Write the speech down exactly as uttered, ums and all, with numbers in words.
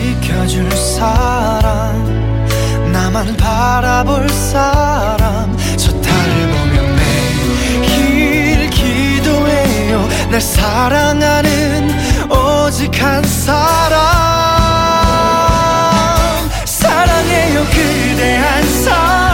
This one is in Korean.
지켜줄 사람, 나만 바라볼 사람. 저 달을 보며 매일 기도해요. 날 사랑하는 오직 한 사람. 사랑해요 그대 한 사람.